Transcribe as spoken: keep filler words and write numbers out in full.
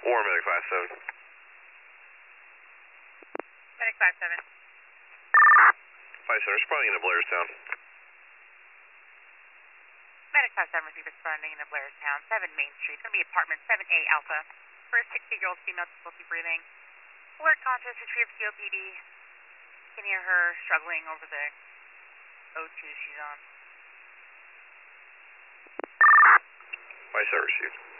War Medic five seven. Medic five seven. five seven, responding into Blairstown. Medic five seven, receive responding into Blairstown, seven Main Street. Going to be apartment seven A Alpha. For a sixty-year-old female difficulty breathing. Alert conscious, retrieve C O P D. Can hear her struggling over the O two she's on. five seven received.